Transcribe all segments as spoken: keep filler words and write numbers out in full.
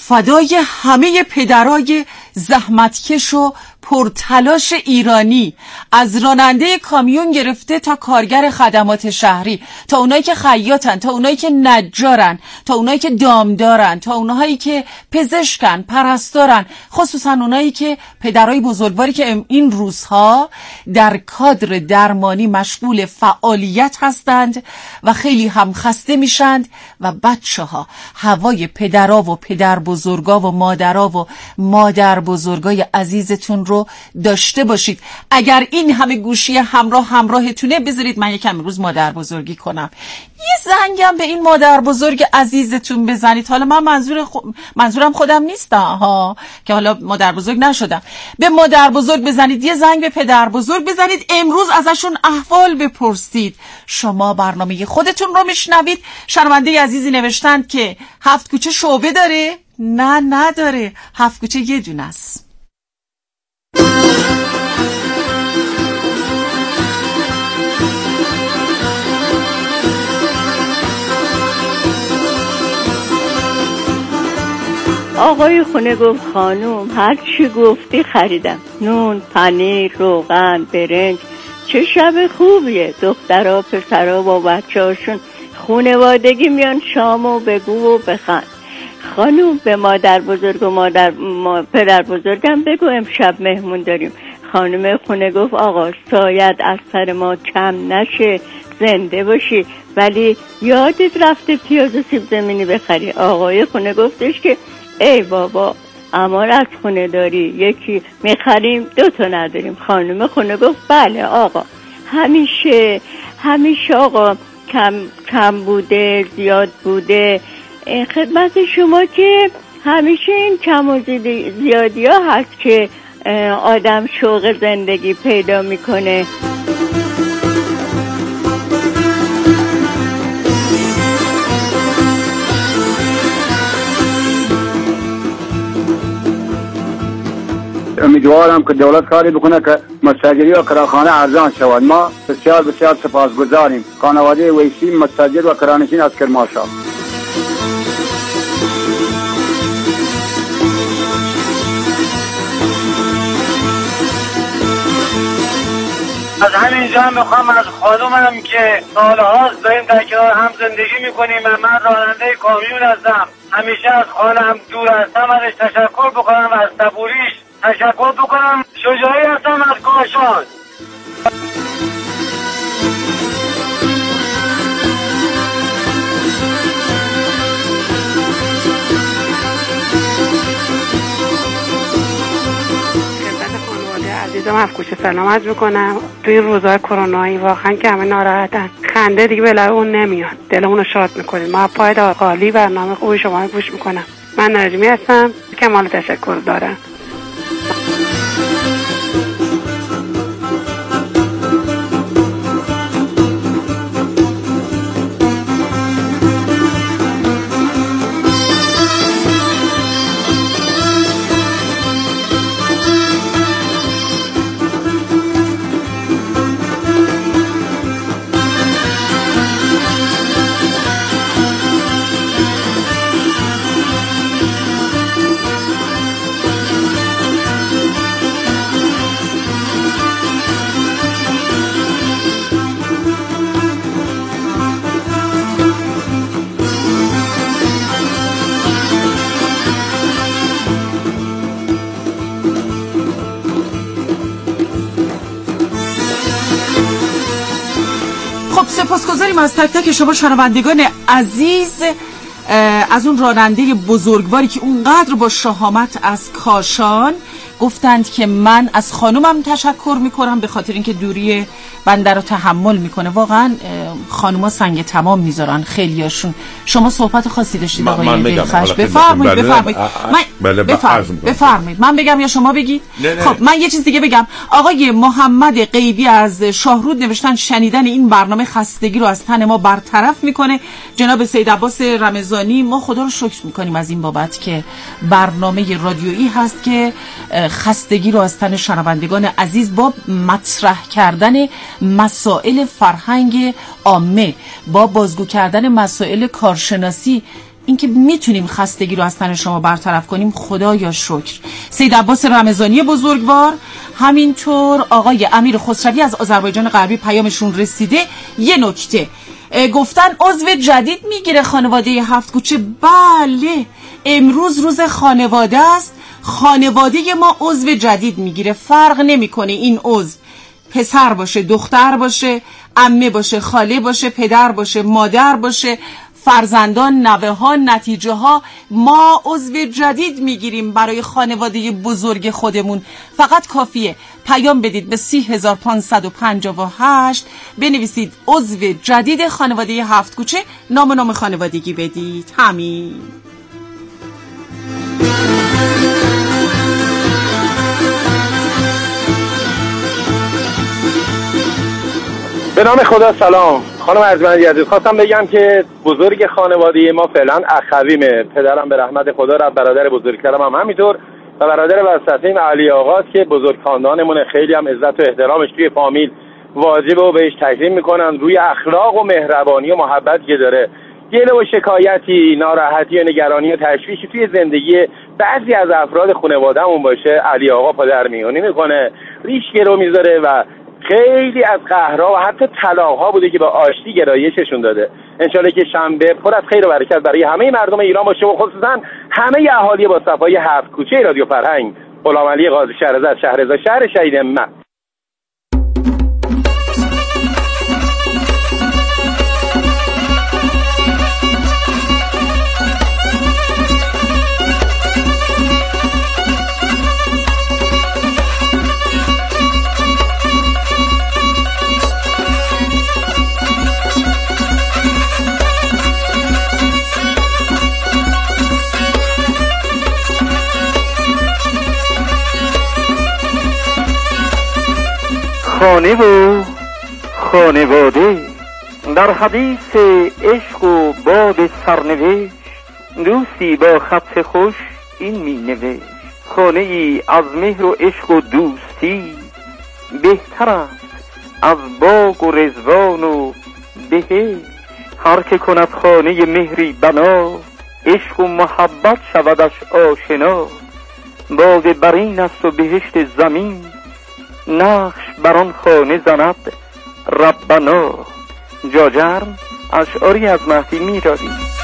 فدای همه پدرای زحمتکش و پرتلاش ایرانی، از راننده کامیون گرفته تا کارگر خدمات شهری، تا اونایی که خیاطن، تا اونایی که نجارن، تا اونایی که دامدارن، تا اونایی که پزشکن، پرستارن، خصوصا اونایی که پدرای بزرگواری که این روزها در کادر درمانی مشغول فعالیت هستند و خیلی هم خسته میشند. و بچه ها هوای پدرها و پدر بزرگا و مادرها و مادر بزرگای عزیزتون رو داشته باشید. اگر این همه گوشی همراه همراهتونه، بذارید من یکم امروز مادر بزرگی کنم، یه زنگم به این مادر بزرگ عزیزتون بزنید. حالا من منظور خو... منظورم خودم نیست ها، که حالا مادر بزرگ نشدم. به مادر بزرگ بزنید، یه زنگ به پدر بزرگ بزنید، امروز ازشون احوال بپرسید. شما برنامه خودتون رو میشنوید. شنونده عزیزی نوشتند که هفت کوچه شعبه داره؟ نه نداره، هفت کوچه یه دونه است. آقای خونه گفت خانوم هر چی گفتی خریدم، نون، پنیر، روغن، برنج. چه شب خوبیه، دخترها پسرها با بچه هاشون خونوادگی میان شامو بگو و بخند. خانوم به مادر بزرگ و مادر ما پدر بزرگم بگو امشب مهمون داریم. خانم خونه گفت آقا شاید از سر ما کم نشه، زنده باشی، ولی یادت رفته پیاز و سیب زمینی بخری. آقای خونه گفتش که ای بابا امان از خونه داری، یکی میخریم دو تا نداریم. خانم خونه گفت بله آقا، همیشه همیشه آقا کم کم بوده زیاد بوده. خدمت شما که همیشه این کم و زیادی ها هست که آدم شوق زندگی پیدا میکنه. امیدوارم که دولت کاری بکنه که مستاجری و کراخانه ارزان شود. ما بسیار بسیار سپاسگزاریم خانواده ویسی مستاجر و کرانشین از کرمانشاه. از همینجا هم میخوام از خانومم که سالهاست داریم در کنار هم زندگی میکنیم و من راننده کامیون هستم، همیشه از خانم دور هستم، ازش تشکر بکنم و از صبوریش تشکر بکنم. شجاعی هستم از کاشان. عزیزم هفت کوچه سلام عرض میکنم. توی این روزهای کرونایی واقعا که همه ناراحتن، خنده دیگه به لب اون نمیاد، دلمون رو شاد میکنید. ما پای قالی برنامه خوبی شما رو گوش میکنم. من نجمی هستم، کمال تشکر دارم. سپاسگزاریم از تک تک شما شنوندگان عزیز، از اون راننده بزرگواری که اونقدر با شهامت از کاشان گفتند که من از خانومم تشکر میکنم به خاطر اینکه دوری بنده رو تحمل میکنه. واقعا خانوما سنگ تمام میذارن خیلیاشون. شما صحبت خاصی داشتید آقای دلخش؟ بفرمایید بفرمایید. من بفرمایید من بگم یا شما بگید؟ خب من یه چیز دیگه بگم. آقای محمد غیبی از شاهرود نوشتن شنیدن این برنامه خستگی رو از تن ما برطرف میکنه. جناب سید عباس رمضانی ما خدا رو شکر میکنیم از این بابت که برنامه رادیویی هست که خستگی رو از تن شنوندگان عزیز با مطرح کردن مسائل فرهنگ عامه، با بازگو کردن مسائل کارشناسی اینکه میتونیم خستگی رو از تن شما برطرف کنیم خدایا شکر. سید عباس رمضانی بزرگوار، همینطور آقای امیر خسروی از آذربایجان غربی پیامشون رسیده. یه نکته گفتن عضو جدید میگیره خانواده هفت کوچه. بله، امروز روز خانواده است. خانواده ما عضو جدید میگیره، فرق نمیکنه این عضو پسر باشه، دختر باشه، عمه باشه، خاله باشه، پدر باشه، مادر باشه، فرزندان، نوه ها، نتیجه ها. ما عضو جدید میگیریم برای خانواده بزرگ خودمون. فقط کافیه پیام بدید به سی هزار پانصد و پنجاه و هشت، بنویسید عضو جدید خانواده هفت کوچه، نام و نام خانوادگی بدید. همین. به نام خدا. سلام خانم ارجمندی عزیز، خواستم بگم که بزرگ خانواده ما فعلا اخویمه. پدرم به رحمت خدا رفت، برادر بزرگترم هم همینطور و برادر وسطیم علی آقاست که بزرگ خاندانمونه. خیلی هم عزت و احترامش توی فامیل واجبه و بهش تکریم میکنن روی اخلاق و مهربانی و محبت که داره. گله و شکایتی، ناراحتی و نگرانی و تشویشی توی زندگی بعضی از افراد خانواده‌مون باشه، علی آقا پدر میونی میکنه، ریش گرو میذاره و خیلی از قهرها و حتی طلاق‌ها بوده که به آشتی گرایششون داده. انشالله که شنبه پر از خیر و برکت برای همه مردم ایران باشه و خصوصا همه اهالی با صفای هفت کوچه رادیو فرهنگ. غلام علی قاضی شهرزاد، شهرزاد شهر شهید امت. خانه و خانواده در حدیث عشق و باد سرنوشت، دوستی با خط خوش این می نوشت: خانه ای از مهر و عشق و دوستی، بهتر است از باغ و رضوان و بهشت. هر که کند خانه مهری بنا، عشق و محبت شودش آشنا. باغ برین است و بهشت زمین، نقش بران خانه زند ربنا. جاجرم اشعاری از مهدی میرادی.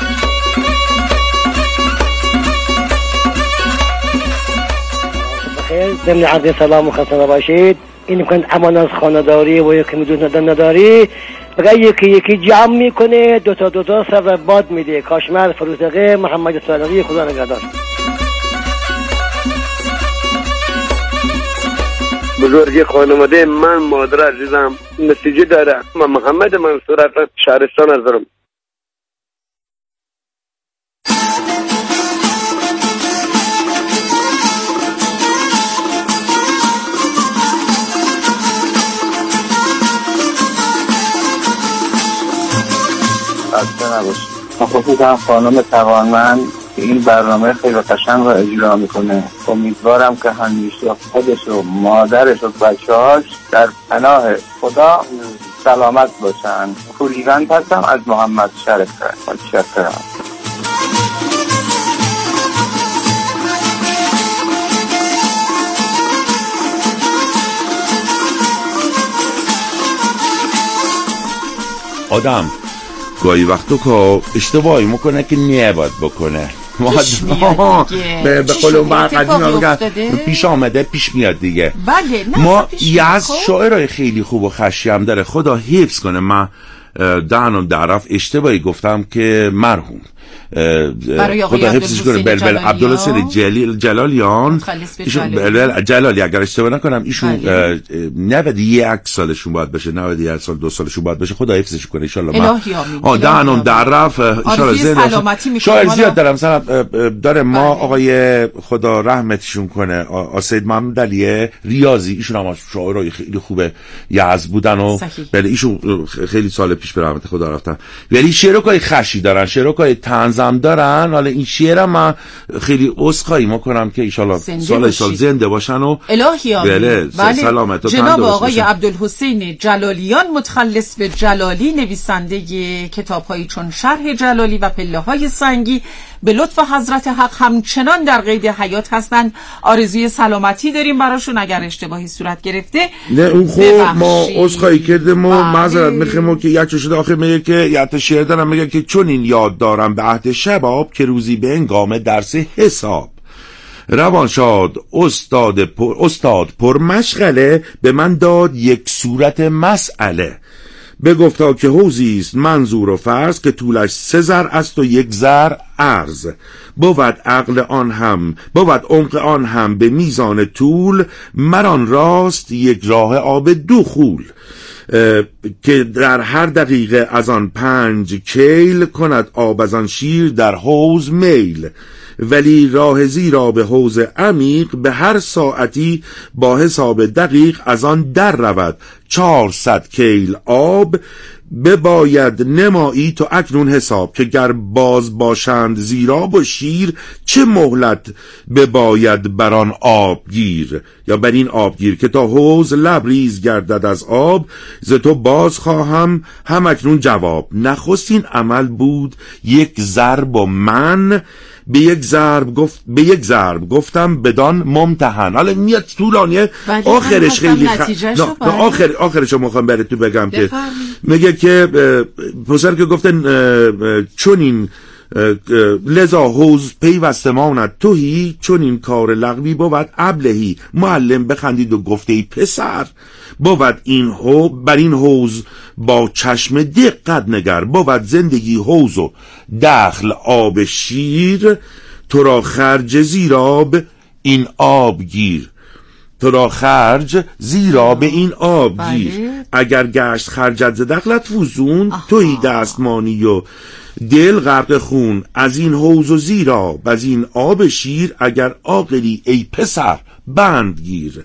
بخیر، ضمن عرض سلام و خسته باشید. این میکنه امان از خانه‌داری و یکی میدون نداری، بگه یکی یکی جمع میکنه، دوتا دوتا سر باد میده. کاشمر فروزقه محمد صادقی، خدا نگهدار. بزرگی خانواده من مادر عزیزم نتیجه داره. من محمد منصور هستم، شهرستان هستم. خسته نباشید. خصوصا خانم توانمند که این برنامه خیلی قشنگ رو اجرا میکنه. امیدوارم که همیشه خودش و مادرش و بچه‌هاش در پناه خدا سلامت باشن. کولیوند هستم از محمد شریف. متشکرم. آدم گاهی وقتو که اشتباهی میکنه که نباید بکنه. به قول اون برقدیم پیش آمده پیش میاد دیگه. بله، ما یه از شاعرهای خیلی خوب و خشیم داره، خدا حفظ کنه. من دهنم درف اشتباهی گفتم که مرحوم خدا حفظش کنه بلبل عبدالحسین جلالیان ایشون جلالی، اگر اشتباه نکنم ایشون نود یک سالشون باید بشه، نود یک سال دو سالشون باید بشه. خدا حفظش کنه ان شاء الله. من دهنم درف ان شاء الله زنده شاعر زیاد دارم مثلا داره. ما آقای خدا رحمتشون کنه آسید محمد علی ریاضی، ایشون هم شاعرای خیلی خوبه یزد بودن و بله ایشون خیلی سال پیش به رحمت خدا رفتن. ولی شعرهای خشی دارن، شعرهای طنزم دارن. حالا این شعرم من خیلی عذرخواهی میکنم که ایشالا سال سال زنده باشن و الهی آمین. بله سلامت و جناب آقای عبدالحسین جلالیان متخلص به جلالی، نویسنده کتاب‌هایی چون شرح جلالی و پله‌های سنگی، به لطف حضرت حق همچنان در قید حیات هستند. آرزوی سلامتی داریم براشون اگر اشتباهی صورت گرفته. نه اون خوب ما عذرخواهی کردیم و معذرت میخوام که یک شده آخر میگه که یت شعر دارم میگه که چون این یاد دارم به عهد شباب که روزی به انگام درس حساب روانشاد استاد پر استاد پر مشغله به من داد یک صورت مسئله. بگفتا که حوضی است منظور و فرض که طولش سه زر است و یک زر عرض. بود عقل آن هم بود عمق آن هم به میزان طول مران راست یک راه آب دو خول. که در هر دقیقه از آن پنج کیل کند آب از آن شیر در حوض میل. ولی راه زیرا به حوض عمیق به هر ساعتی با حساب دقیق از آن در رود چهارصد کیل آب. بباید نمایی تو اکنون حساب که گر باز باشند زیرا و شیر چه مهلت بباید بر آن آب گیر یا بر این آب گیر که تا حوض لبریز گردد از آب ز تو باز خواهم هم اکنون جواب. نخستین عمل بود یک ضرب و من به یک ضرب گفت به یک ضرب گفتم بدان ممتحن. حالا میاد طولانیه آخرش خیلی خ... نه آخر آخرش رو میخوام براتون بگم که میگه که پسر که گفتن چون این لذا حوض پیوسته ماند توهی چون این کار لغوی بود ابلهی. معلم بخندید و گفته ای پسر بود این هو بر این حوض با چشم دقت نگر. بود زندگی حوض و دخل آب شیر تو را خرج زیراب این آب گیر. تو را خرج زیرا به این آب گیر. اگر گشت خرجت ز دخلت فوزون توی دستمانی و دل غرق خون از این حوض و زیرا از این آب شیر. اگر عاقلی ای پسر بند گیر.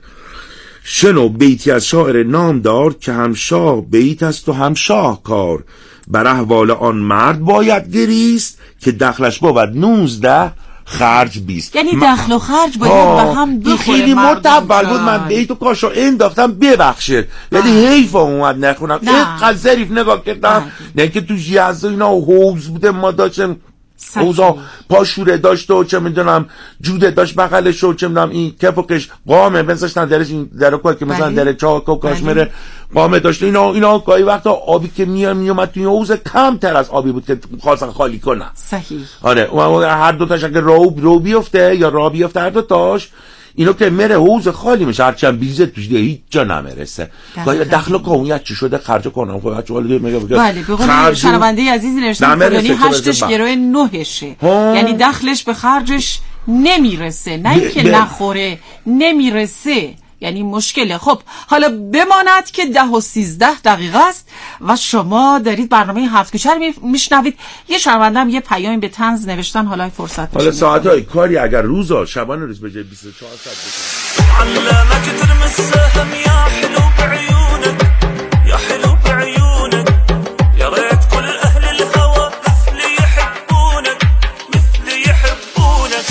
شنو بیتی از شاعر نامدار که هم شاه بیت است و هم شاه کار. بر احوال آن مرد باید گریست که دخلش بود نوزده خرج بیست. یعنی دخل و خرج باید به هم بخوره. خیلی متول بود. من بیتو کاشو انداختم ببخشید ولی حیف اومد نخونم. اینقدر ظریف نگاه کردم نه که تو جیزه اینا حوض بوده ما داشتم حوضا پاشوره داشت و چه میدونم جوده داشت بغلش و چه میدونم این کفوکش قامه بنزاشتن درش این درکا که مثلا در چاک و کاشمره قامه داشت. اینا اینا گاهی وقتا آبی که میام میومد توی حوض کم تر از آبی بود که خواستن خالی کنن. صحیح. آره هر دو تاش اگه رو رو بیفته یا را بیفته هر دو تاش اینو که مره حوض خالی میشه هرچند بیزه توش دیگه هیچ جا نمیرسه. گاهی دخل کونیت چی شده خرج کنم خب چه حالا میگه بله به قول شنونده عزیز نوشتن فلانی هشتش گروه نهشه یعنی دخلش به خرجش نمیرسه نه اینکه نخوره نمیرسه یعنی مشکله. خب حالا بماند که ده و سیزده دقیقه است و شما دارید برنامه هفت کوچه رو میشنوید. یه شنوندم یه پیام به طنز نوشتن حالا فرصت حالا ساعتهای کاری اگر روزا شبانه روز بجه بیست و چهار ساعت علمك ترمس السهم يا حلو بعيونك يا حلو بعيونك يا ريت كل اهل الهوى مثلي يحبونك مثلي يحبونك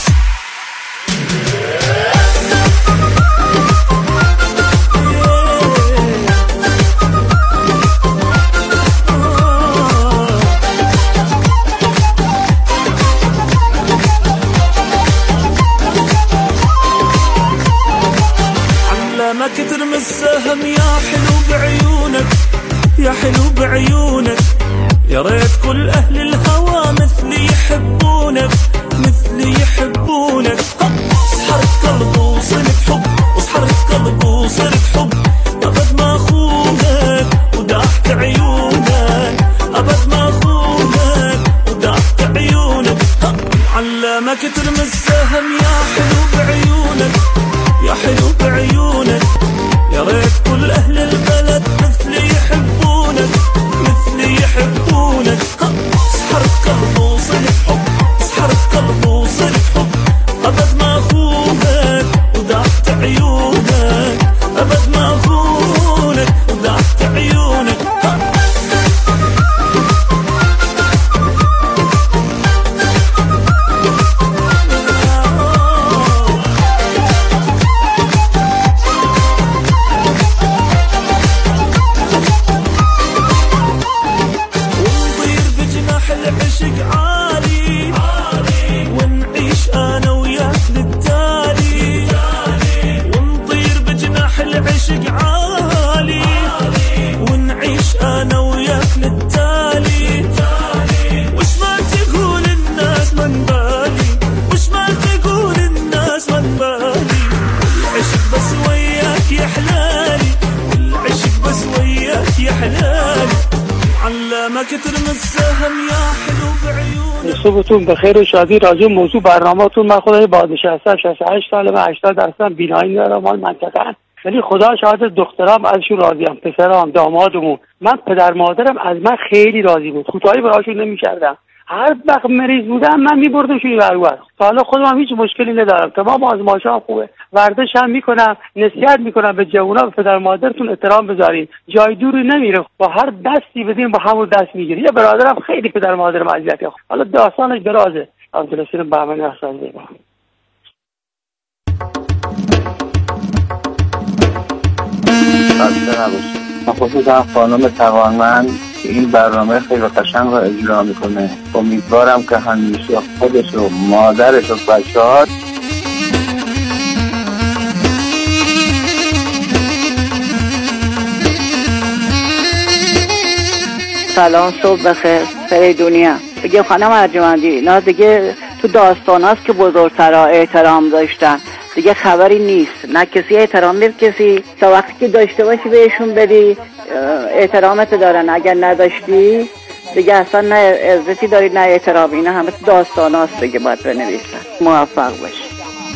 علمك ترمي السهم يا حلو بعيونك يا حلو بعيونك يا ريت كل اهل الهوى مثلي يحبونك مثلي يحبونك صحرت قلبي وصرت حب وصحرت قلبي وصرت حب ابد ما خونك ودعت عيونك ابد ما خونك ودعت عيونك علمك ترمي السهم يا حلو بعيونك يا حلو بعيونك يا ريت كل اهل البلد مثلي يحبونك مثلي يحبونك سحرت قلبي وصرت حب سحرت قلبي وصرت حب ابد ما خونك ودعت عيونك ابد ما خونك ودعت عيونك العشق عالي ونعيش انا وياك للتالي وش ما تقول الناس من بالي وش ما تقول الناس من بالي العشق بس وياك يا حلالي العشق بس وياك يا حلالي علمك ترمي السهم يا حلو بعيونك. صبحتون بخیر و شادی. راجع موضوع برنامه‌تون من خدای بادشاه هستم، شصت و هشت سالمه، هشتاد درصد بینایی ندارم، مال منطقه‌ام، ولی خدا شاهد دخترام ازشون راضیم، پسرام، دامادمون. من پدر مادرم از من خیلی راضی بود، کوتاهی براشون نمی‌کردم. هر وقت مریض بودم من می‌بردمشون برور. تا حالا خودم هیچ مشکلی ندارم، تمام آزمایشام خوبه، ورزش هم میکنم، نصیحت میکنم به جوونا به پدر مادرتون احترام بذارین، جای دوری نمیره، با هر دستی بدین با همون دست میگیری. یه برادرم خیلی پدر مادرم اذیت کرد، حالا داستانش درازه. عبدالحسین بهمنی هستم. خسته نباشید. خصوصا خانم توانمند این برنامه خیلی قشنگ رو اجرا میکنه. امیدوارم که همیشه خودش و مادرش و بچه‌ها. سلام، صبح بخیر. فریدونیه دیگه خانم ارجمندی، اینا دیگه تو داستان هست که بزرگترها احترام داشتن، دیگه خبری نیست. نه کسی احترام میده کسی، تا وقتی که داشته باشی بهشون بدی احترامت دارن، اگر نداشتی دیگه اصلا نه عزتی داری نه احترام. اینا همه داستان هست دیگه، باید بنویسن. موفق باشی.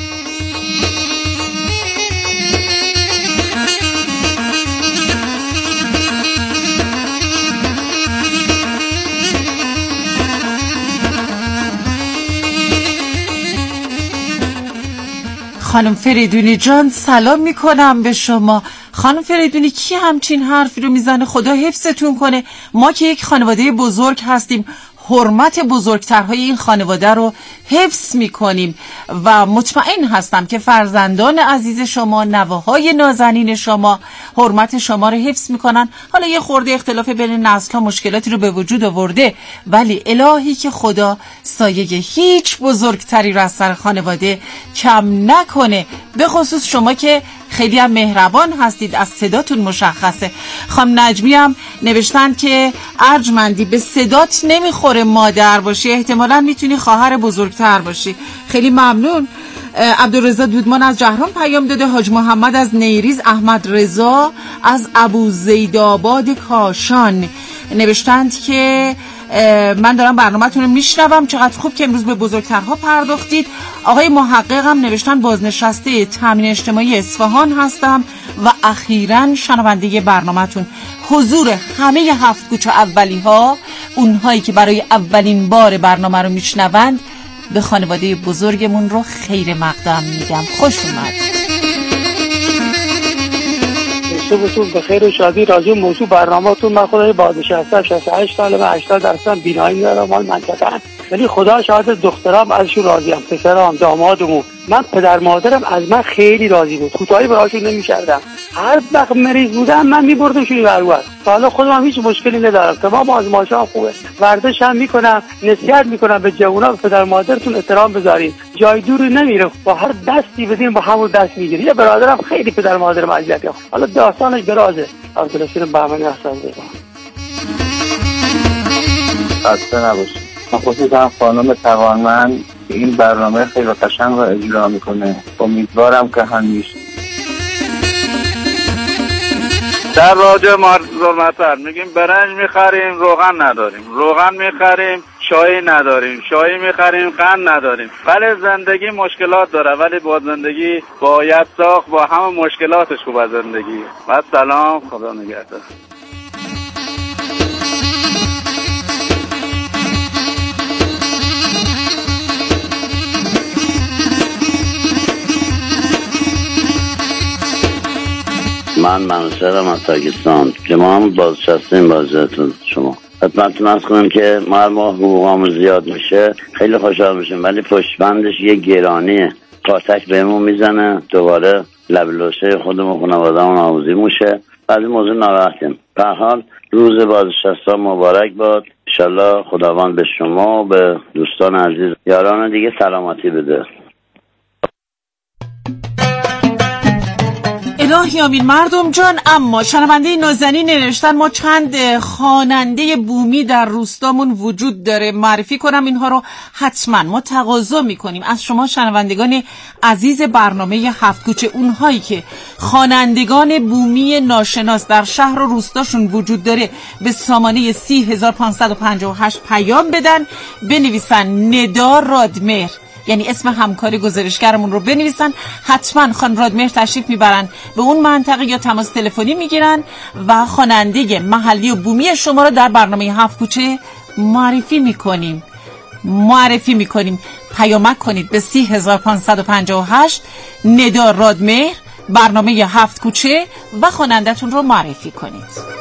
خانم فریدونی جان سلام میکنم به شما. خانم فریدونی کی همچین حرفی رو میزنه؟ خدا حفظتون کنه. ما که یک خانواده بزرگ هستیم، حرمت بزرگترهای این خانواده رو حفظ میکنیم و مطمئن هستم که فرزندان عزیز شما، نوه‌های نازنین شما حرمت شما رو حفظ میکنن. حالا یه خورده اختلاف بین نسل‌ها مشکلاتی رو به وجود آورده، ولی الهی که خدا سایه هیچ بزرگتری رو از سر خانواده کم نکنه، به خصوص شما که خیلی هم مهربان هستید، از صداتون مشخصه. خانم نجمی هم نوشتن که ارجمندی به صدات نمیخوره مادر باشی، احتمالاً میتونی خواهر بزرگتر باشی. خیلی ممنون. عبدالرضا دودمان از جهرم پیام داده. حاج محمد از نیریز، احمد رضا از ابو زیدآباد کاشان نوشتند که من دارم برنامه‌تون رو میشنوم، چقدر خوب که امروز به بزرگترها پرداختید. آقای محقق هم نوشتن بازنشسته تامین اجتماعی اصفهان هستم و اخیراً شنونده برنامه‌تون. حضور همه هفت کوچه اولی ها، اونهایی که برای اولین بار برنامه رو میشنوند، به خانواده بزرگمون رو خیر مقدم میگم. خوش اومد. صبحتون بخیر و شادی. راجع موضوع برنامه‌تون من خدای بادشاه هستم، شصت و هشت سالمه، هشتاد درصد بینایی ندارم، مال منطقه‌ام، ولی خدا شاهد دخترام ازشون راضیم، پسرام، دامادمون. من پدر مادرم از من خیلی راضی بود، کوتاهی براشون نمی‌کردم. هر وقت مریض بودم من می‌بردمشون برور. تا حالا خودم هیچ مشکلی ندارم، تمام آزمایشام خوبه، ورزش هم میکنم، نصیحت میکنم به جوونا به پدر مادرتون احترام بذارین، جای دوری نمیره، با هر دستی بدین با همون دست میگیری. یه برادرم خیلی پدر مادرم اذیت کرد، حالا داستانش درازه. عبدالحسین بهمنی هستم. خسته نباشید. خصوصا خانم توانمند این برنامه خیلی قشنگ رو اجرا میکنه. امیدوارم که همیشه. در راجع مارزول مطر میگیم برنج میخریم روغن نداریم، روغن میخریم چای نداریم، چای میخریم قند نداریم. ولی زندگی مشکلات داره، ولی با زندگی باید ساخت، با همه مشکلاتش خوب از زندگی. و سلام، خدا نگهدار. من منصورم از پاکستان که ما هم بازنشستیم بازیتون شما. خدمتتون عرض کنم که ما هر ماه حقوقامون زیاد میشه خیلی خوشحال میشیم، ولی پشتبندش یه گرانیه، قاطک بهمون میزنه، دوباره لب لوشه خودمون خانواده‌مون آویزون میشه. از این موضوع ناراحتیم. به هر حال روز بازنشستان مبارک باد. انشالله خداوند به شما و به دوستان عزیز یاران دیگه سلامتی بده. الهی آمین مردم جان. اما شنونده نازنین نوشتن ما چند خواننده بومی در روستامون وجود داره، معرفی کنم اینها رو. حتما ما تقاضا میکنیم از شما شنوندگان عزیز برنامه هفت کوچه، اونهایی که خوانندگان بومی ناشناس در شهر و روستاشون وجود داره به سامانه سی هزار پانصد و پنجاه و هشت پیام بدن، بنویسن ندا رادمهر، یعنی اسم همکار گزارشگرمون رو بنویسن. حتما خان رادمهر تشریف میبرن به اون منطقه یا تماس تلفنی میگیرن و خواننده محلی و بومی شما رو در برنامه هفت کوچه معرفی میکنیم معرفی میکنیم پیامک کنید به سی هزار پانصد و پنجاه و هشت ندا رادمهر، برنامه هفت کوچه، و خواننده‌تون رو معرفی کنید.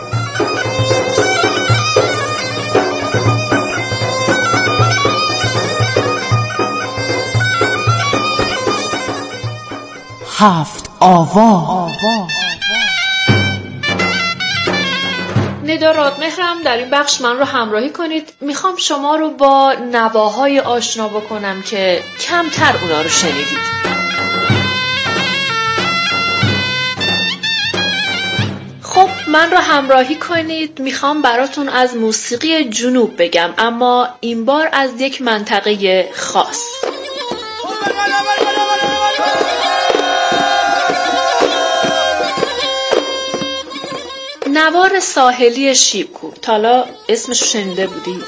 هفت آوا. ندا رادمهرم در این بخش من رو همراهی کنید. میخوام شما رو با نواهای آشنا بکنم که کمتر اونا رو شنیدید. خب من رو همراهی کنید. میخوام براتون از موسیقی جنوب بگم، اما این بار از یک منطقه خاص. نوار ساحلی شیبکو. تالا اسمشو شنیده بودید؟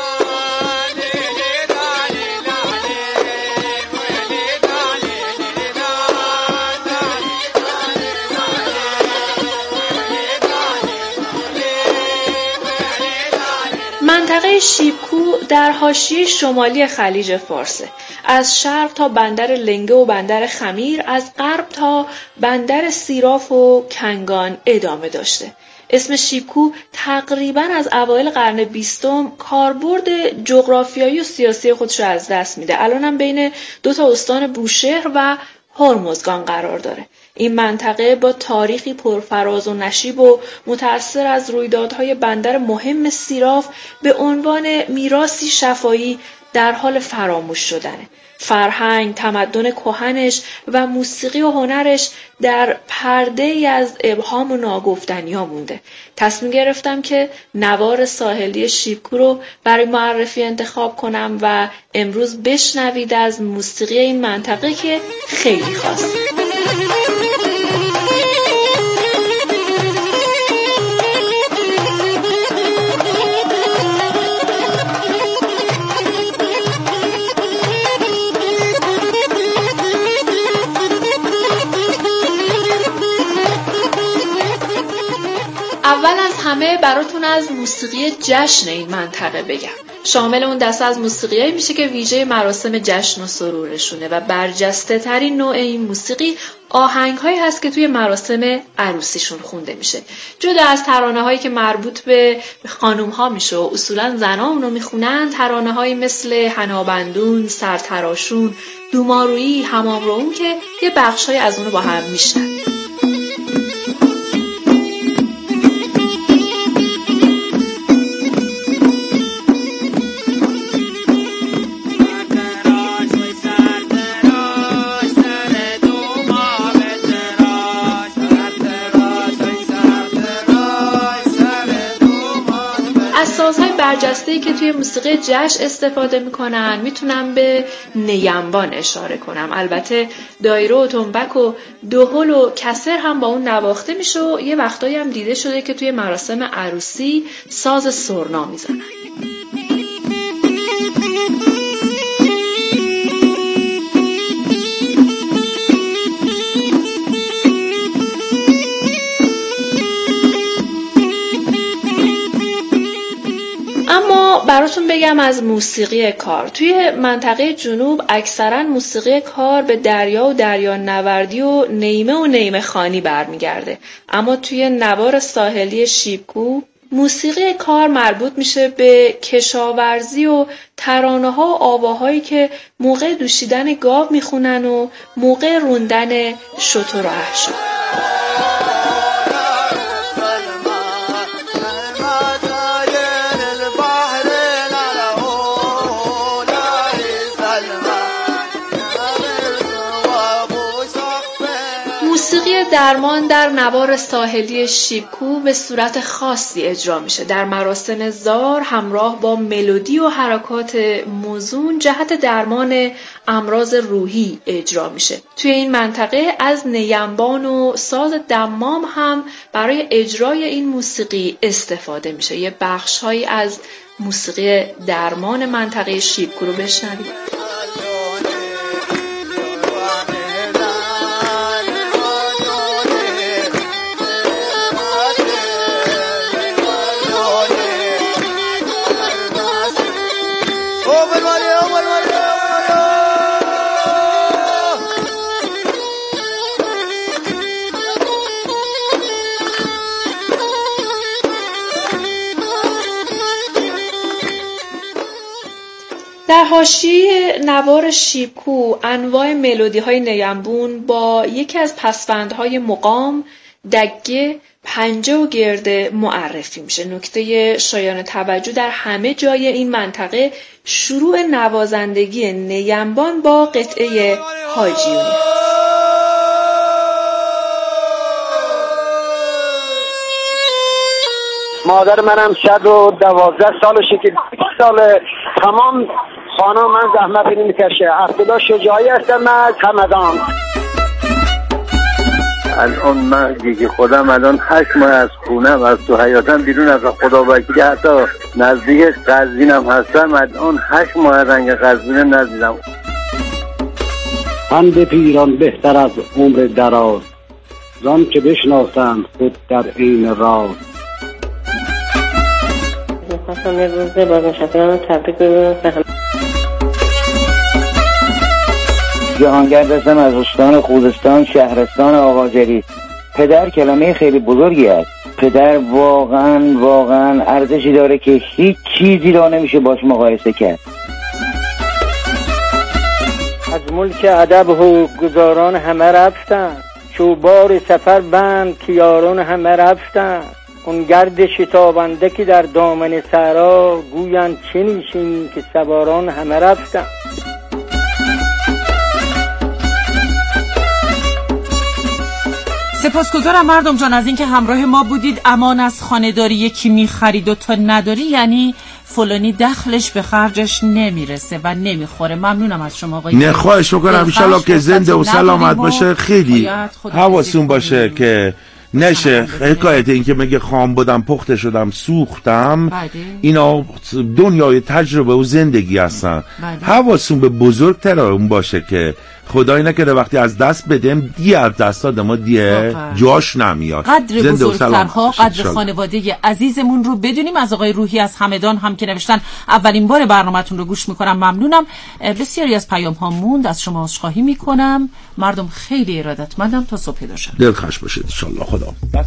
منطقه شیبکو در حاشیه شمالی خلیج فارسه. از شرق تا بندر لنگه و بندر خمیر، از غرب تا بندر سیراف و کنگان ادامه داشته. اسم شیبکو تقریباً از اوایل قرن بیستم کاربرد جغرافیایی و سیاسی خودش رو از دست میده. الانم بین دو تا استان بوشهر و هرمزگان قرار داره. این منطقه با تاریخی پرفراز و نشیب و متأثر از رویدادهای بندر مهم سیراف به عنوان میراثی شفاهی در حال فراموش شدنه. فرهنگ، تمدن کهنش و موسیقی و هنرش در پرده ای از ابهام و ناگفتنی‌ها مونده. تصمیم گرفتم که نوار ساحلی شیبکو رو برای معرفی انتخاب کنم و امروز بشنوید از موسیقی این منطقه که خیلی خاصه. اول از همه براتون از موسیقی جشن این منطقه بگم. شامل اون دسته از موسیقیایی میشه که ویژه مراسم جشن و سرورشونه و برجسته ترین نوع این موسیقی آهنگ هایی هست که توی مراسم عروسیشون خونده میشه. جدا از ترانه هایی که مربوط به خانوم ها میشه و اصولا زنا اونو میخونن، ترانه هایی مثل حنابندون، سرتراشون، دومارویی، حمام رو اون که یه بخش های از اونو با هم میشنن. سازهای برجسته‌ای که توی موسیقی جشن استفاده میکنن میتونم به نیمبان اشاره کنم. البته دایره و تنبک و دهل و کسر هم با اون نواخته میشه و یه وقتایی هم دیده شده که توی مراسم عروسی ساز سرنا میزنن. براتون بگم از موسیقی کار. توی منطقه جنوب اکثرا موسیقی کار به دریا و دریا نوردی و نیمه و نیمه خانی برمیگرده، اما توی نوار ساحلی شیبکو موسیقی کار مربوط میشه به کشاورزی و ترانه ها و آواهایی که موقع دوشیدن گاو میخونن و موقع روندن شتر و احشام. درمان در نوار ساحلی شیبکو به صورت خاصی اجرا میشه. در مراسم زار همراه با ملودی و حرکات موزون جهت درمان امراض روحی اجرا میشه. توی این منطقه از نیمبان و ساز دمام هم برای اجرای این موسیقی استفاده میشه. یه بخش‌هایی از موسیقی درمان منطقه شیبکو رو بشنوید. در حاشیه نوار شیبکو انواع ملودی‌های نیمبون با یکی از پسوندهای مقام، دگه، پنجه و گرده معرفی میشه. نکته شایان توجه در همه جای این منطقه شروع نوازندگی نیمبان با قطعه حاجیونی. مادر منم صد و دوازده سالشه که بیست سال تمام خانم من زحمت اینی میکشه. عبدالله شجاعی هستم من از همدان. الان من دیگه خودم الان هشت ماه از خونم از تو حیاتم بیرون از خدا وکیلی حتی نزدیک قزوینم هستم. الان هشت ماه رنگ قزوینم ندیدم. پند پیران بهتر از عمر دراز، زان که بشناسند خود در این راز. میخواستم یه روزه بازنشستگان تبریک بگم. جهانگرد هستم از استان خوزستان، شهرستان آقاجری. پدر کلمه خیلی بزرگی است. پدر واقعا واقعا ارزشی داره که هیچ چیزی را نمیشه باش مقایسه کرد. از ملک ادب و گزاران همه رفتن، چوبار سفر بند که یاران همه رفتن. اون گرد شتابنده که در دامن صحرا، گویند چه نیشین که سواران همه رفتن. سپاسگزارم مردم جان از اینکه همراه ما بودید. امان از خانه‌داری یکی می‌خرید و تو نداری، یعنی فلانی دخلش به خرجش نمیرسه و نمیخوره. ممنونم از شما آقای. نه خواهش میکنم ان شاءالله که زنده و سلامت باشه. خیلی حواستون باشه که نشه حکایت این که میگه خام بودم پخته شدم سوختم. بله. اینا دنیای تجربه و زندگی هستن. بله. حواستون به بزرگتر اون باشه که خدای نکرده وقتی از دست بدیم دیگه از دست داد ما دیگه جاش نمیاد. قدر بزرگترها قدر خانواده عزیزمون رو بدونیم. از آقای روحی از همدان هم که نوشتن اولین بار برنامه‌تون رو گوش میکنم ممنونم. بسیاری از پیام ها موند، از شما عذرخواهی میکنم. مردم خیلی ارادتمندم. تا صبح دوشنبه دلخوش باشید ان شاء الله. خدا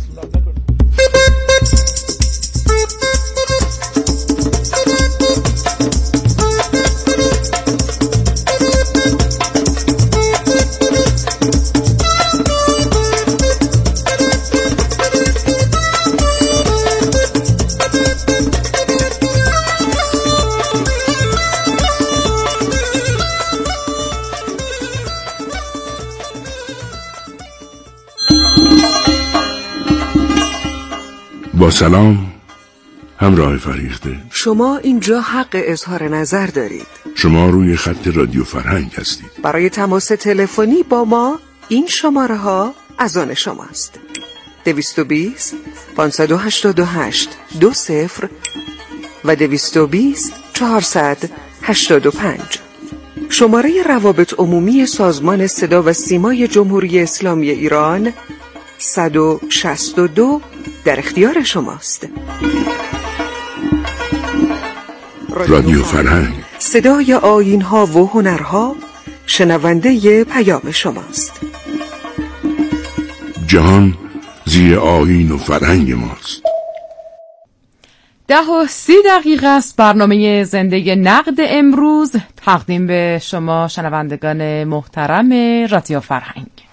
با سلام همراه فریخته. شما اینجا حق اظهار نظر دارید. شما روی خط رادیو فرهنگ هستید. برای تماس تلفنی با ما این شماره ها از آن شماست: دویست و بیست پانصد و هشتاد و هشت دو صفر و دویست و بیست چهارصد هشتاد و پنج. شماره روابط عمومی سازمان صدا و سیمای جمهوری اسلامی ایران صد و شصت و دو در اختیار شماست. رادیو فرهنگ، صدای آیین‌ها و هنرها، شنونده پیام شماست. جهان زیر آیین و فرهنگ ماست. ده و سی دقیقه است برنامه زنده نقد امروز تقدیم به شما شنوندگان محترم رادیو فرهنگ.